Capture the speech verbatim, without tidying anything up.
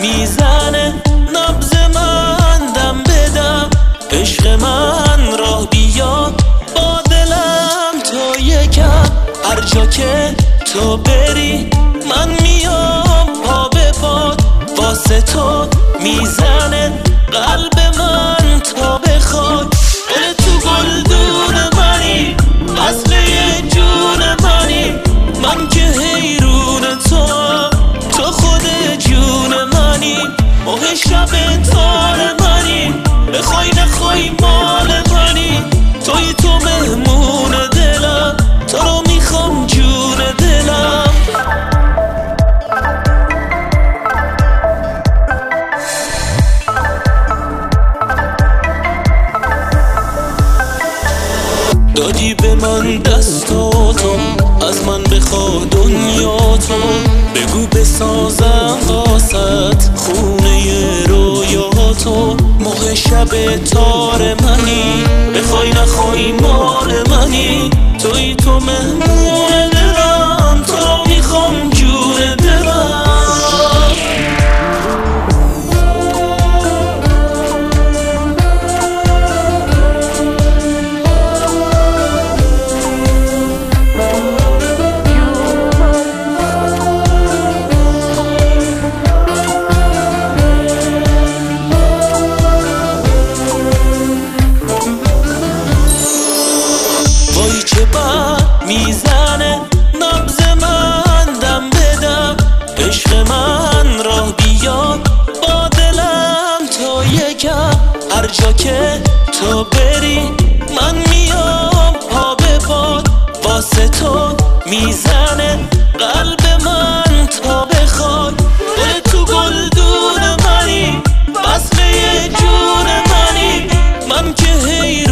میزنه نبض من دم بدم، عشق من راه بیا با دلم تا یکم. هر جا که تو بری من میام پا به پات، واسه تو میزنه قلب من تا بخواد. گل تو گلدون منی، اصل یه جون منی، من که حیرون تو، تو خود جون منی. ماه شب تار منی، بخوای نخوای مال منی، توی تو مهمون دلم، تو رو میخوام جون دلم. دادی به من دستاتو، از من بخوا دنیا تو، بگو بسازم واسط خونه رویاتو. موقع شب تار منی، بخوای نخوای مال منی، توی تو مهمون دلم، تو رو میخوام جون دلم. میزنه نبض من دم بدم، عشق من راه بیا با دلم تا یکم. هر جا که تو بری من میام پا به پات، واسه تو میزنه قلب من تا بخواد. گل تو گلدون منی، اصل یه جون منی، من که حیرون